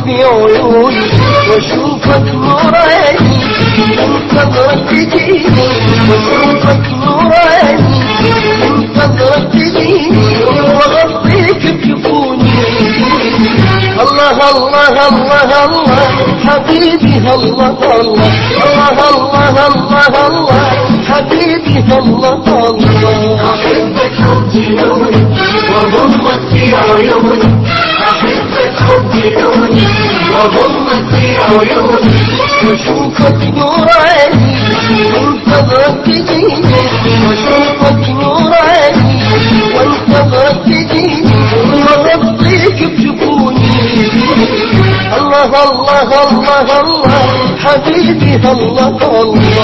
في عيوني واشوفك نور عيني انتظرك تجيني واشوفك نور عيني انتظرك تجيني واغطيك بجفوني الله الله الله الله حبيبي الله الله الله الله الله الله حبيبي الله الله أحبك حب جنوني وضمك في عيوني أحبك حب جنوني وضمك في عيوني واشوفك نور عيني وانتظرك تجيني واشوفك نور عيني وانتظرك تجيني واغطيك بجفوني الله الله الله الله حبيبي الله الله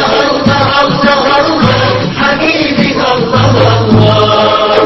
حبيبي الله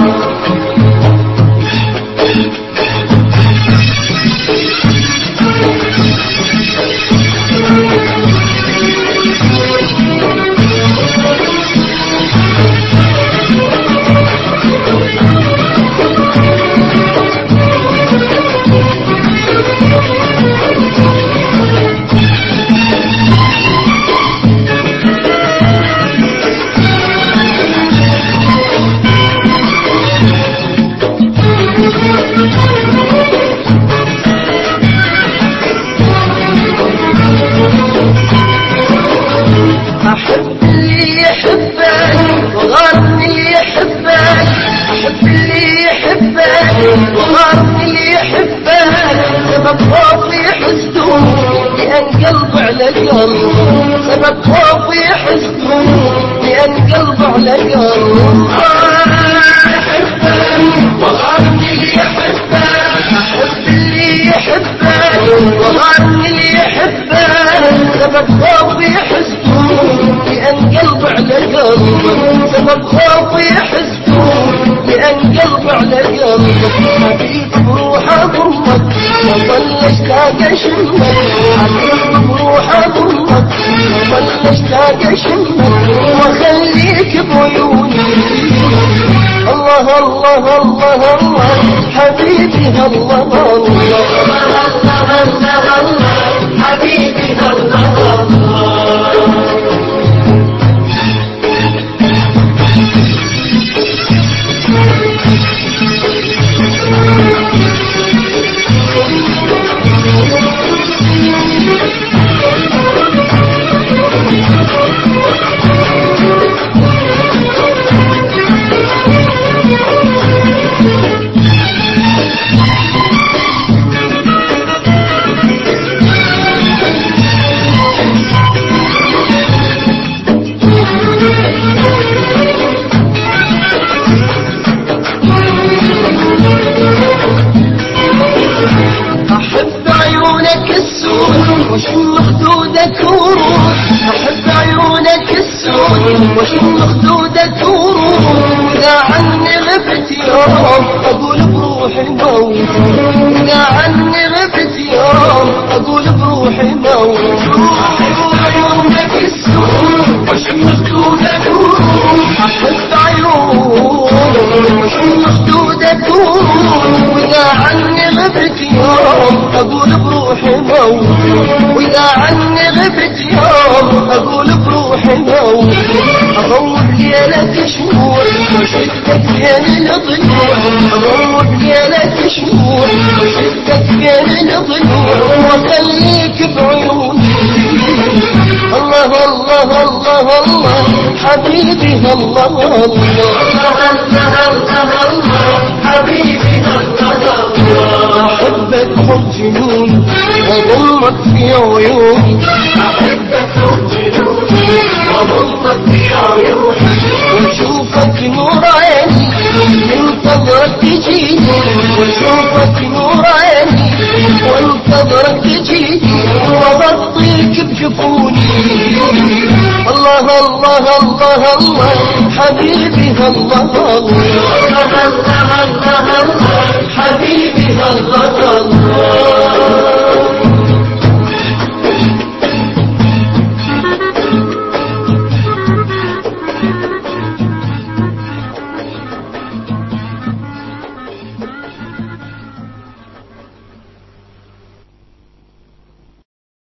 أحب اللي يحبك وغارني اللي يحبك أحب اللي يحبك وغارني اللي يحبك سبب خوفي حسدون لأن قلب على قلب سبب خوفي حسدون لأن قلب على قلب وغارني اللي يحبك أحب اللي يحبك وغارني اللي يحبك سبب خوفي حسدون لأن قلب على قلب سبب خوفي حسدون لأن قلب على قلب حبيب بروح أضمك وظل اشتاق أشمك حبيب بروح أضمك وظل اشتاق أشمك وأخليك بعيوني الله الله الله الله حبيبي الله الله حبيبي الله أحب عيونك السود وشم خدودك وروح أحب عيونك السود وشم خدودك وروح إذا عني غبت يوم أقول بروحي موت إذا عني غبت يوم أقول بروحي موت عيونك السود وشم خدودك وروح أحب عيونك وشم خدودك وروح وإذا عني غبت يوم أقول بروحي موت وإذا عني غبت يوم أقول بروحي موت أضوء ليلة شهور وشدك بين الضلوع أضوء ليلة شهور وشدك بين الضلوع وأخليك بعيوني الله الله الله الله حبيبي الله الله حبيبي الله أحبك حب جنون وضمك في عيوني أحبك حب جنوني وضمك في عيوني واشوفك نور عيني انتظرك تجيني واشوفك نور عيني وانتظرك تجيني وغطيك بجفوني الله الله الله الله حبيبي الله الله